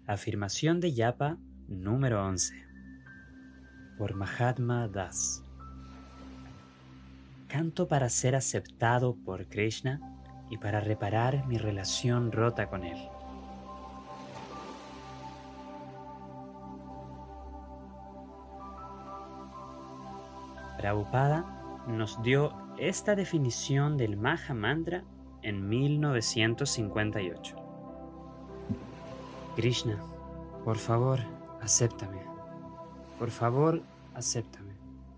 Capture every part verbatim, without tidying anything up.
Afirmación de Japa número once. Por Mahatma Das. Canto para ser aceptado por Krishna y para reparar mi relación rota con él. Prabhupada nos dio esta definición del Maha Mantra en mil novecientos cincuenta y ocho. Krishna, por favor, acéptame. Por favor, acéptame.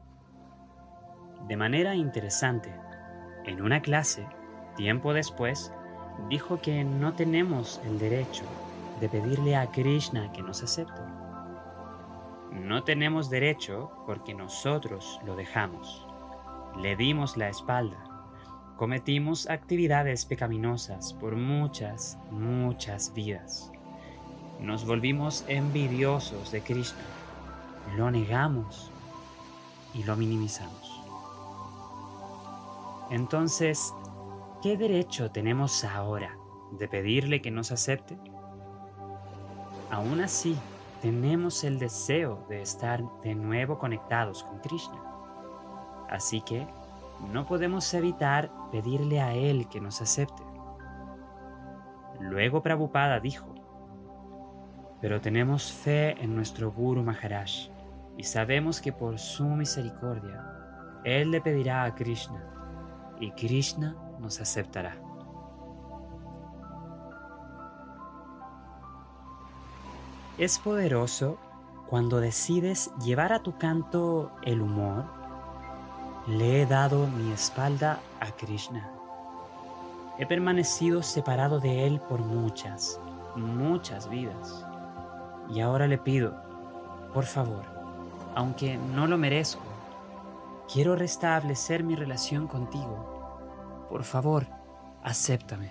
De manera interesante, en una clase, tiempo después, dijo que no tenemos el derecho de pedirle a Krishna que nos acepte. No tenemos derecho porque nosotros lo dejamos. Le dimos la espalda. Cometimos actividades pecaminosas por muchas, muchas vidas. Nos volvimos envidiosos de Krishna. Lo negamos y lo minimizamos. Entonces, ¿qué derecho tenemos ahora de pedirle que nos acepte? Aún así, tenemos el deseo de estar de nuevo conectados con Krishna. Así que no podemos evitar pedirle a Él que nos acepte. Luego Prabhupada dijo, pero tenemos fe en nuestro Guru Maharaj y sabemos que por su misericordia, Él le pedirá a Krishna y Krishna nos aceptará. Es poderoso cuando decides llevar a tu canto el humor. Le he dado mi espalda a Krishna. He permanecido separado de Él por muchas, muchas vidas. Y ahora le pido, por favor, aunque no lo merezco, quiero restablecer mi relación contigo. Por favor, acéptame.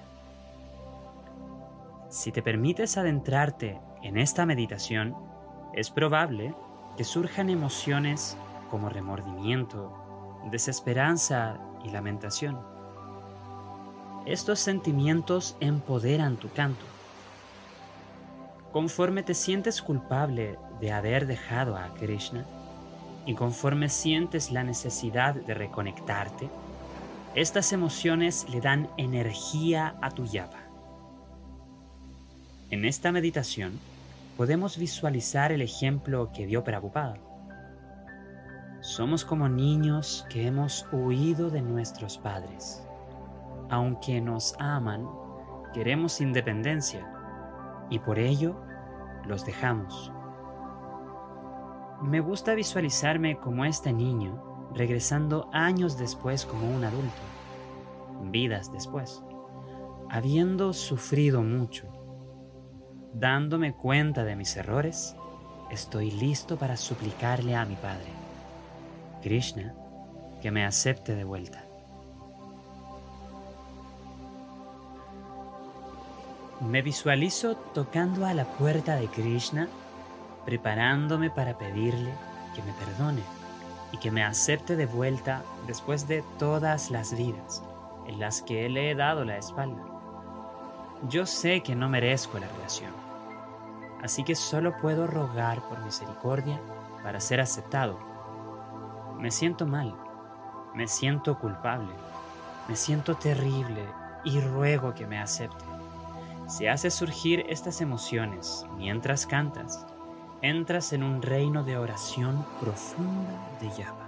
Si te permites adentrarte en esta meditación, es probable que surjan emociones como remordimiento, desesperanza y lamentación. Estos sentimientos empoderan tu canto. Conforme te sientes culpable de haber dejado a Krishna y conforme sientes la necesidad de reconectarte, estas emociones le dan energía a tu yapa. En esta meditación podemos visualizar el ejemplo que dio Prabhupada. Somos como niños que hemos huido de nuestros padres. Aunque nos aman, queremos independencia y por ello los dejamos. Me gusta visualizarme como este niño regresando años después como un adulto, vidas después, habiendo sufrido mucho. Dándome cuenta de mis errores, estoy listo para suplicarle a mi Padre, Krishna, que me acepte de vuelta. Me visualizo tocando a la puerta de Krishna, preparándome para pedirle que me perdone y que me acepte de vuelta después de todas las vidas en las que le he dado la espalda. Yo sé que no merezco la relación, así que solo puedo rogar por misericordia para ser aceptado. Me siento mal, me siento culpable, me siento terrible y ruego que me acepte. Si haces surgir estas emociones mientras cantas, entras en un reino de oración profunda de Japa.